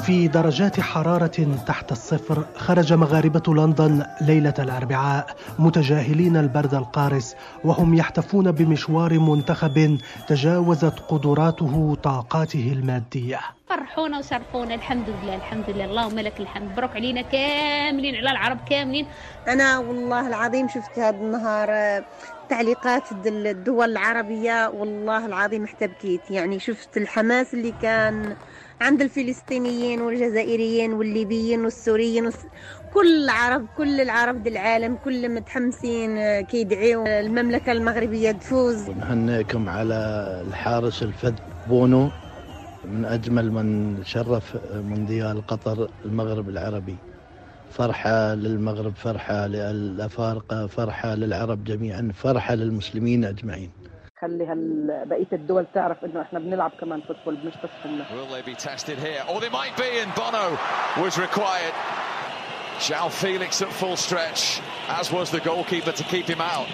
في درجات حرارة تحت الصفر خرج مغاربة لندن ليلة الأربعاء متجاهلين البرد القارس، وهم يحتفون بمشوار منتخب تجاوزت قدراته طاقاته المادية. فرحونا وشرفونا، الحمد لله الحمد لله، اللهم لك الحمد. مبروك علينا كاملين، على العرب كاملين. أنا والله العظيم شفت هذا النهار تعليقات الدول العربية، والله العظيم حتى بكيت. يعني شفت الحماس اللي كان عند الفلسطينيين والجزائريين والليبيين والسوريين كل العرب العالم كلهم متحمسين كيدعيوا المملكة المغربية تفوز. نهنئكم على الحارس الفذ بونو، من أجمل من شرف مونديال قطر المغرب العربي. فرحة للمغرب، فرحة للأفارقة، فرحة للعرب جميعا، فرحة للمسلمين أجمعين. خلي بقية الدول تعرف إنه إحنا بنلعب كمان فوتبول مش بس حنا. Will they be tested here? Or they might be, and Bono was required. João Felix at full stretch, as was the goalkeeper to keep him out.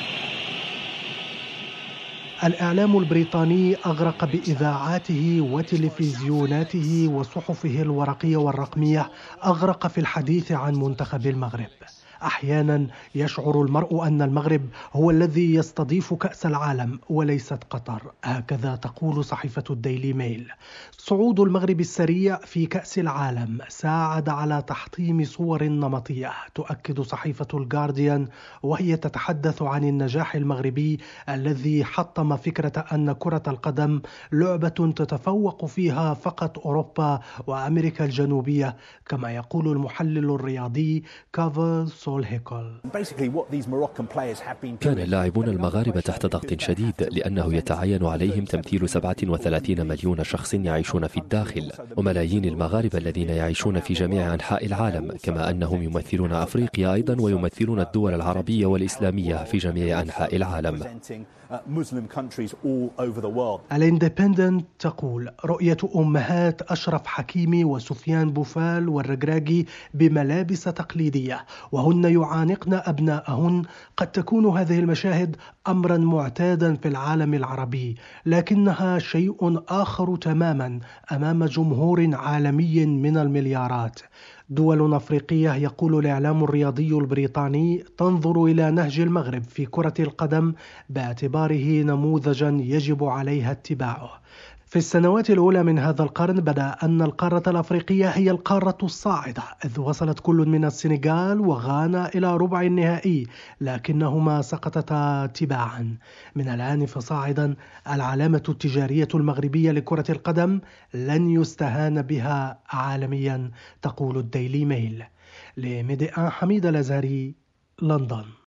الإعلام البريطاني أغرق بإذاعاته وتلفزيوناته وصحفه الورقية والرقمية، أغرق في الحديث عن منتخب المغرب. أحيانا يشعر المرء أن المغرب هو الذي يستضيف كأس العالم وليست قطر، هكذا تقول صحيفة الديلي ميل. صعود المغرب السريع في كأس العالم ساعد على تحطيم صور نمطية، تؤكد صحيفة الجارديان وهي تتحدث عن النجاح المغربي الذي حطم فكرة أن كرة القدم لعبة تتفوق فيها فقط أوروبا وأمريكا الجنوبية، كما يقول المحلل الرياضي كافر سولهيكل. كان اللاعبون المغاربة تحت ضغط شديد لأنه يتعين عليهم تمثيل 37 مليون شخص يعيشون في الداخل، وملايين المغاربة الذين يعيشون في جميع أنحاء العالم، كما أنهم يمثلون أفريقيا أيضا ويمثلون الدول العربية والإسلامية في جميع أنحاء العالم. الاندبندنت تقول رؤية أمهات أشرف حكيمي وسفيان بوفال والركراكي بملابس تقليدية وهن يعانقن أبناءهن، قد تكون هذه المشاهد أمرا معتادا في العالم العربي، لكنها شيء آخر تماما أمام جمهور عالمي من المليارات. دول أفريقية، يقول الإعلام الرياضي البريطاني، تنظر إلى نهج المغرب في كرة القدم باعتباره نموذجا يجب عليها اتباعه. في السنوات الأولى من هذا القرن بدأ أن القارة الأفريقية هي القارة الصاعدة، إذ وصلت كل من السنغال وغانا إلى ربع النهائي، لكنهما سقطتا تباعا. من الآن فصاعدا العلامة التجارية المغربية لكرة القدم لن يستهان بها عالميا، تقول الديلي ميل. لميديا حميد الأزهري، لندن.